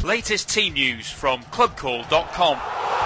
Latest team news from clubcall.com.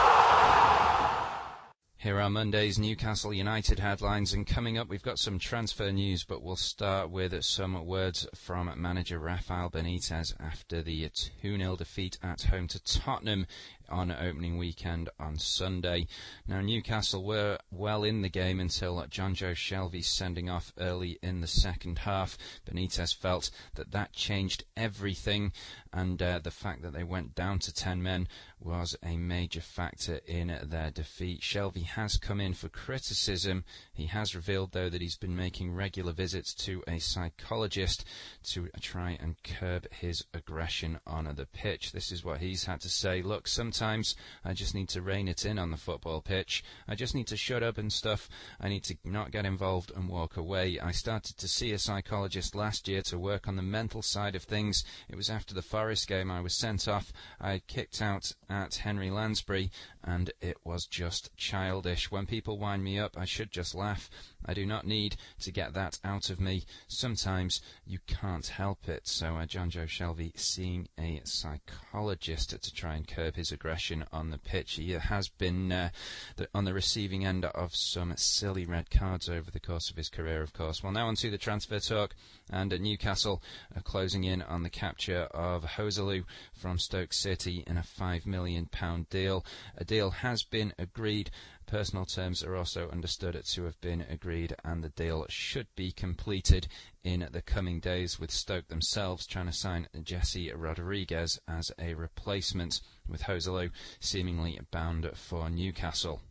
Here are Monday's Newcastle United headlines, and coming up we've got some transfer news, but we'll start with some words from manager Rafael Benitez after the 2-0 defeat at home to Tottenham on opening weekend on Sunday. Now, Newcastle were well in the game until Jonjo Shelvey's sending off early in the second half. Benitez felt that changed everything, and the fact that they went down to 10 men was a major factor in their defeat. Shelvey has come in for criticism. He has revealed, though, that he's been making regular visits to a psychologist to try and curb his aggression on the pitch. This is what he's had to say. Look, sometimes I just need to rein it in on the football pitch. I just need to shut up and stuff. I need to not get involved and walk away. I started to see a psychologist last year to work on the mental side of things. It was after the Forest game. I was sent off. I had kicked out at Henry Lansbury, and it was just childish. When people wind me up, I should just laugh. I do not need to get that out of me. Sometimes you can't help it. So Jonjo Shelvey seeing a psychologist to try and curb his aggression on the pitch. He has been on the receiving end of some silly red cards over the course of his career, of course. Well, now on to the transfer talk, and Newcastle are closing in on the capture of Joselu from Stoke City in a £5 million deal. A deal has been agreed. Personal terms are also understood to have been agreed, and the deal should be completed in the coming days, with Stoke themselves trying to sign Jesse Rodriguez as a replacement, with Joselu seemingly bound for Newcastle.